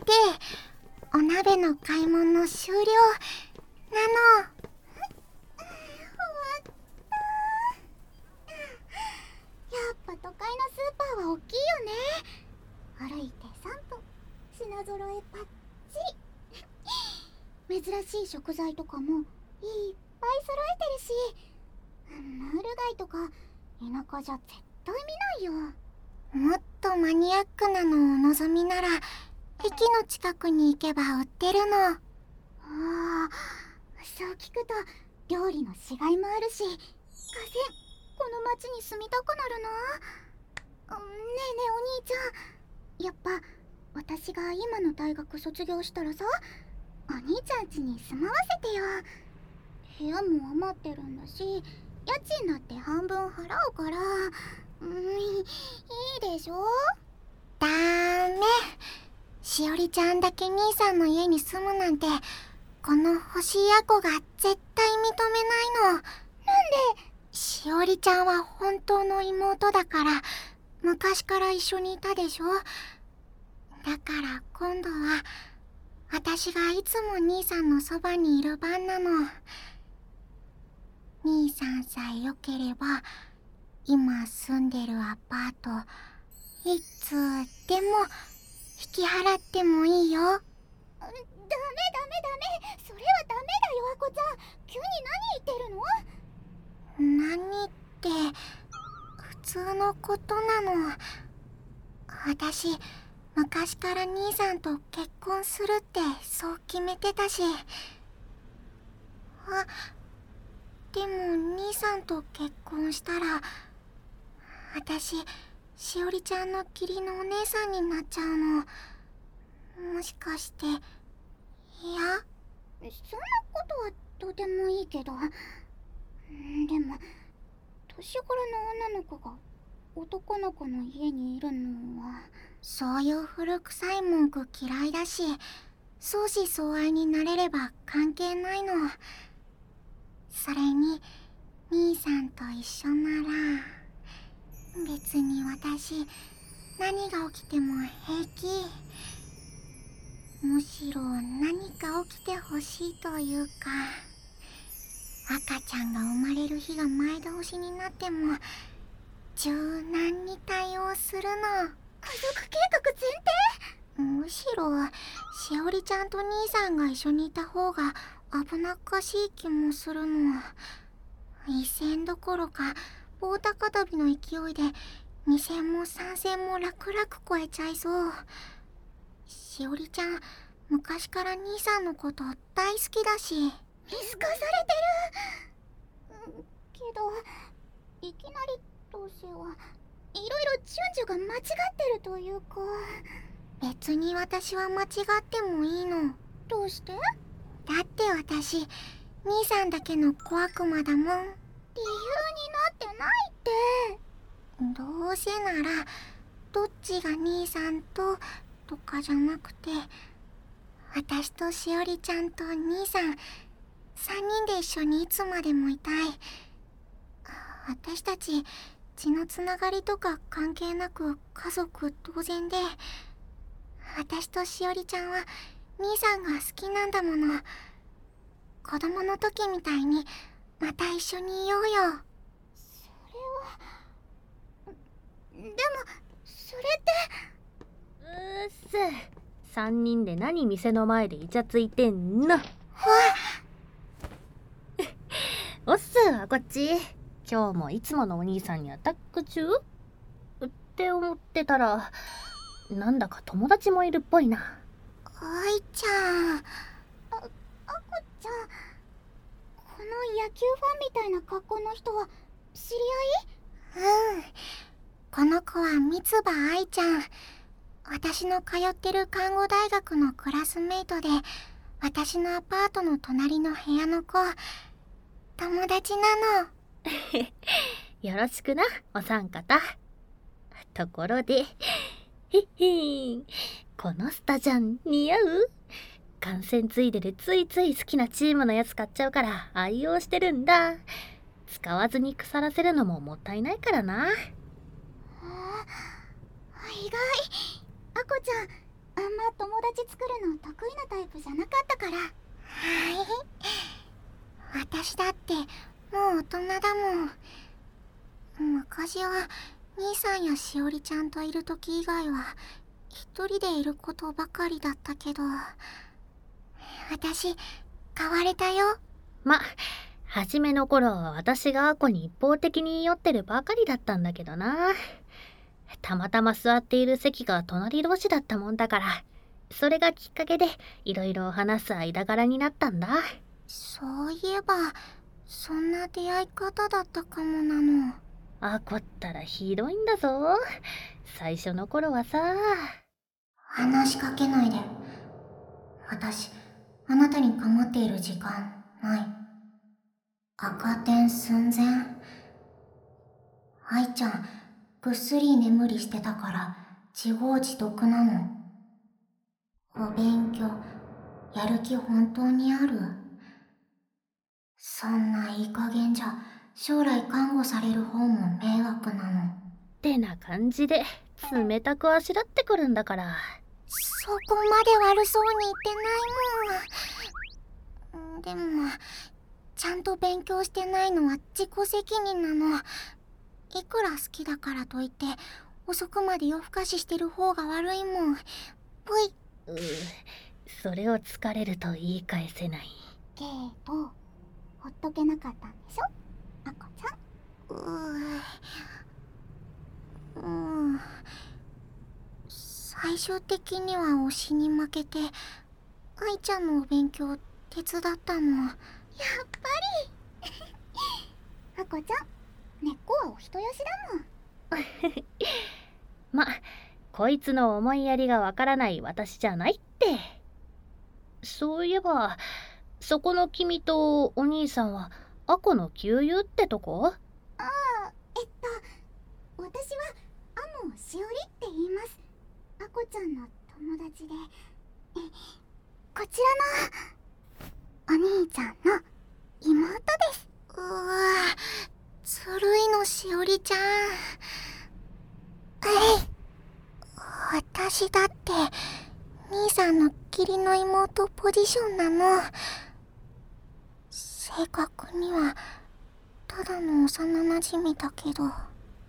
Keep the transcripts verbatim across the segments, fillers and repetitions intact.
でお鍋の買い物終了なの。 終わった。やっぱ都会のスーパーは大きいよね。歩いてさんぷん、品揃えパッチリ珍しい食材とかもいっぱい揃えてるし、ムール貝とか田舎じゃ絶対見ないよ。 もっとマニアックなのをお望みなら駅の近くに行けば売ってるの。 ああ、そう聞くと料理のしがいもあるし、がぜんこの町に住みたくなるな。ねえねえお兄ちゃん、やっぱ私が今の大学卒業したらさ、お兄ちゃん家に住まわせてよ。部屋も余ってるんだし、家賃だって半分払うから、うん、いいでしょ。 ダメ。しおりちゃんだけ兄さんの家に住むなんてこの星やこが絶対認めないの。なんで？しおりちゃんは本当の妹だから、昔から一緒にいたでしょ。だから今度は私がいつも兄さんのそばにいる番なの。兄さんさえよければ今住んでるアパートいつでも引き払ってもいいよ。ダメダメダメダメ、それはダメだよ、あこちゃん。急に何言ってるの？ 何って普通のことなの。私昔から兄さんと結婚するってそう決めてたし。あ、でも兄さんと結婚したら私しおりちゃんの義理のお姉さんになっちゃうの。もしかして嫌？ そんなことはどうでもいいけど、でも年頃の女の子が男の子の家にいるのは。 そういう古臭い文句嫌いだし、相思相愛になれれば関係ないの。それに兄さんと一緒なら別に私何が起きても平気。むしろ何か起きてほしいというか、赤ちゃんが生まれる日が前倒しになっても柔軟に対応するの。 家族計画前提？ むしろしおりちゃんと兄さんが一緒にいた方が危なっかしい気もするの。一戦どころか棒高跳びの勢いで二戦も三戦も楽々超えちゃいそう。しおりちゃん昔から兄さんのこと大好きだし。 見透かされてるけど、いきなりとしてはいろいろ順序が間違ってるというか。 別に私は間違ってもいいの。 どうして？ だって私兄さんだけの小悪魔だもん。理由になってないって。 どうせならどっちが兄さんととかじゃなくて、私としおりちゃんと兄さんさんにんで一緒にいつまでもいたい。私たち血のつながりとか関係なく家族同然で、私としおりちゃんは兄さんが好きなんだもの。子供の時みたいにまた一緒にいようよ。 それはでもそれって。 うーっす、さんにんで何店の前でイチャついてんの。おっす、あこっち。今日もいつものお兄さんにアタック中って思ってたら、なんだか友達もいるっぽいな。 愛ちゃん。 あ、あこちゃん、この野球ファンみたいな格好の人は知り合い？うん、この子は三葉愛ちゃん。私の通ってる看護大学のクラスメイトで、私のアパートの隣の部屋の子。友達なの。 よろしくな、お三方。ところで、へっへん、このスタジャン似合う？観戦ついででついつい好きなチームのやつ買っちゃうから愛用してるんだ。使わずに腐らせるのももったいないからな。 意外。あこちゃん、あんま友達作るの得意なタイプじゃなかったから。 はい。私だってもう大人だもん。昔は兄さんやしおりちゃんといる時以外は一人でいることばかりだったけど、私変われたよ。 ま、初めの頃は私がアコに一方的に酔ってるばかりだったんだけどな。たまたま座っている席が隣同士だったもんだから、それがきっかけでいろいろ話す間柄になったんだ。 そういえばそんな出会い方だったかもなの。 アコったらひどいんだぞ。最初の頃はさ。 話しかけないで。私あなたに構っている時間ない。赤点寸前。愛ちゃんぐっすり眠りしてたから自業自得なの。お勉強やる気本当にある？そんないい加減じゃ将来看護される方も迷惑なの。 ってな感じで冷たくあしらってくるんだから。 そこまで悪そうに言ってないもん。でもちゃんと勉強してないのは自己責任なの。いくら好きだからといって遅くまで夜更かししてる方が悪いもん。ぽい。 うう、それを疲れると言い返せない。 けどほっとけなかったんでしょ、アコちゃん。 うーうん最終的には推しに負けて愛ちゃんのお勉強手伝ったの。 やっぱりアコちゃん、根っこはお人よしだもん。 ま、こいつの思いやりがわからない私じゃないって。そういえば、そこの君とお兄さんはアコの旧友ってとこ？ ああ、えっと私はアモしおりって言います。アコちゃんの友達で、えこちらのお兄ちゃんの妹です。 うわずるいのしおりちゃん。えい、私だって兄さんの義理の妹ポジションなの。正確にはただの幼なじみだけど。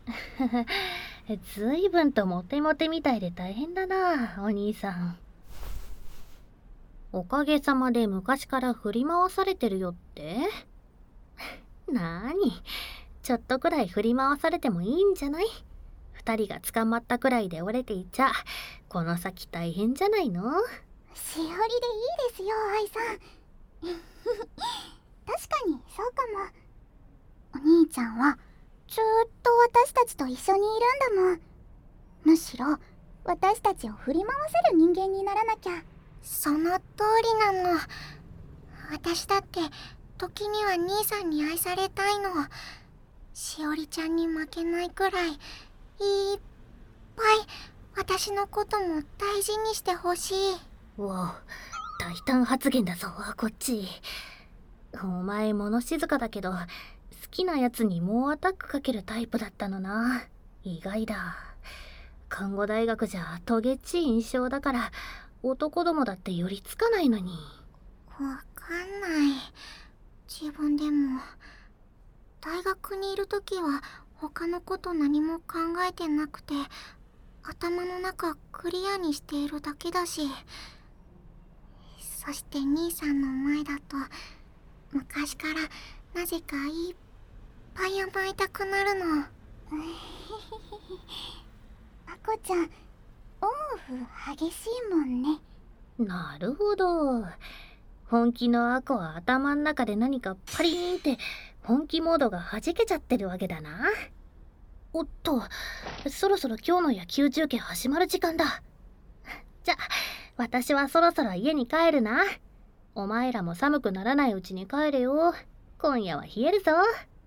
ずいぶんとモテモテみたいで大変だな、お兄さん。おかげさまで昔から振り回されてるよって？なーに、ちょっとくらい振り回されてもいいんじゃない？二人が捕まったくらいで折れていちゃこの先大変じゃないの？ しおりでいいですよ、愛さん。確かにそうかも。お兄ちゃんはずーっと私たちと一緒にいるんだもん。むしろ私たちを振り回せる人間にならなきゃ。 その通りなの。私だって時には兄さんに愛されたいの。しおりちゃんに負けないくらいいっぱい私のことも大事にしてほしい。 わあ、大胆発言だぞ、こっち。お前物静かだけど好きなやつに猛アタックかけるタイプだったのな。意外だ。看護大学じゃトゲっちい印象だから男どもだって寄りつかないのに。 わかんない。自分でも大学にいる時は他のこと何も考えてなくて頭の中クリアにしているだけだし、そして兄さんの前だと昔からなぜかいっぱい甘えたくなるの。 アコちゃん、オンオフ激しいもんね。 なるほど。本気のアコは頭ん中で何かパリーンって本気モードが弾けちゃってるわけだな。おっと、そろそろ今日の野球中継始まる時間だ。じゃ、私はそろそろ家に帰るな。お前らも寒くならないうちに帰れよ。今夜は冷えるぞ。 うん、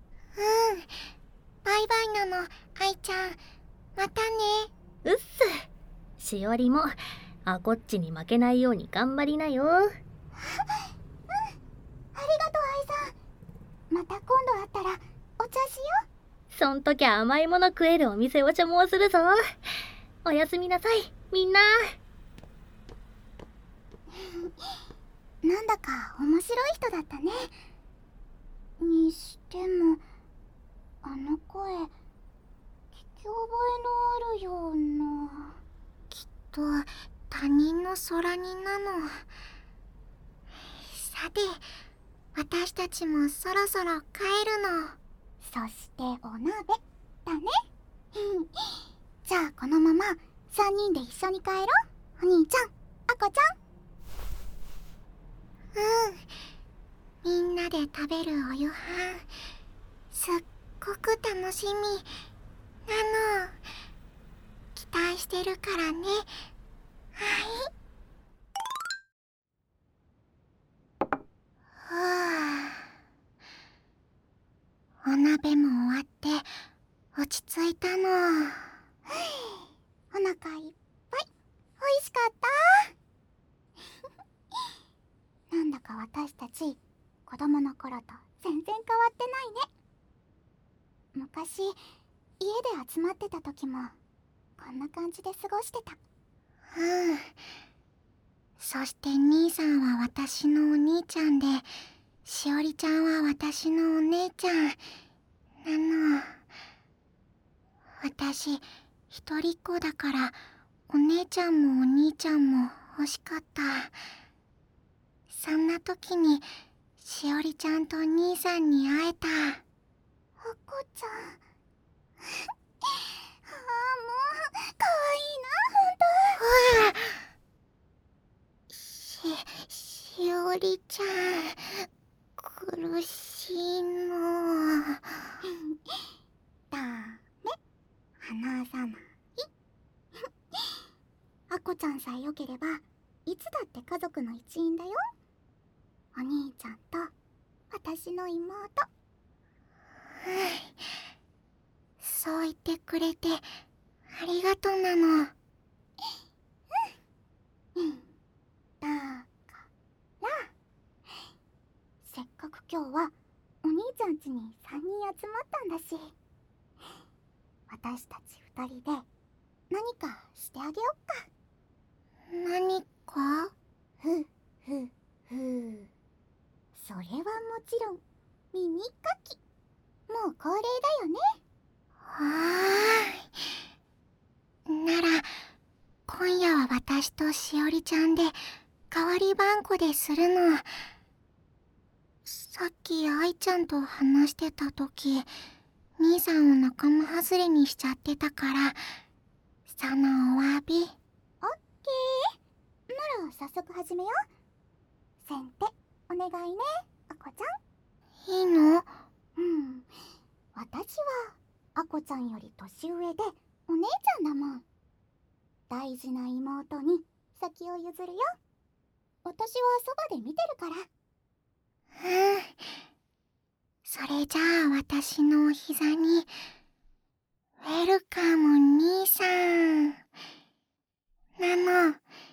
バイバイなの、愛ちゃん。またね。 うっす。しおりもあこっちに負けないように頑張りなよ。うん、ありがとう愛さん。また今度会ったらお茶しよう。 そん時は甘いもの食えるお店を所望するぞ。おやすみなさい、みんな。 なんだか面白い人だったね。にしてもあの声聞き覚えのあるような。 きっと他人の空似なの。さて、私たちもそろそろ帰るの。 そしてお鍋だね。じゃあこのままさんにんで一緒に帰ろう。お兄ちゃん、あこちゃん。 うん、みんなで食べるお夕飯すっごく楽しみなの。期待してるからね。はい。ふう、お鍋も終わって落ち着いたの。 お腹いっぱい。おいしかったなんだか私たち子供の頃と全然変わってないね。昔家で集まってた時もこんな感じで過ごしてた。 うん。そして兄さんは私のお兄ちゃんで、しおりちゃんは私のお姉ちゃんなの。私一人っ子だから、お姉ちゃんもお兄ちゃんも欲しかった。そんな時にしおりちゃんと兄さんに会えた。 あこちゃんああ、もうかわいいな、ほんと。 し、しおりちゃん、苦しいの。 ダメ、話さない。あこちゃんさえよければいつだって家族の一員だよ。お兄ちゃんと私の妹。 そう言ってくれてありがとうなの。 うんだからせっかく今日はお兄ちゃん家にさんにん集まったんだし、私たちふたりで何かしてあげよっか。 何か？ ふふふそれはもちろん耳かき。もう恒例だよね。 はーい。なら今夜は私としおりちゃんで代わりばんこでするの。さっき愛ちゃんと話してた時、兄さんを仲間外れにしちゃってたから、そのお詫び。 オッケー。なら早速始めよう。先手お願いね、あこちゃん。 いいの？ うん、私はあこちゃんより年上でお姉ちゃんだもん。大事な妹に先を譲るよ。私はそばで見てるから。 うん。それじゃあ私のお膝に、ウェルカム兄さんなの。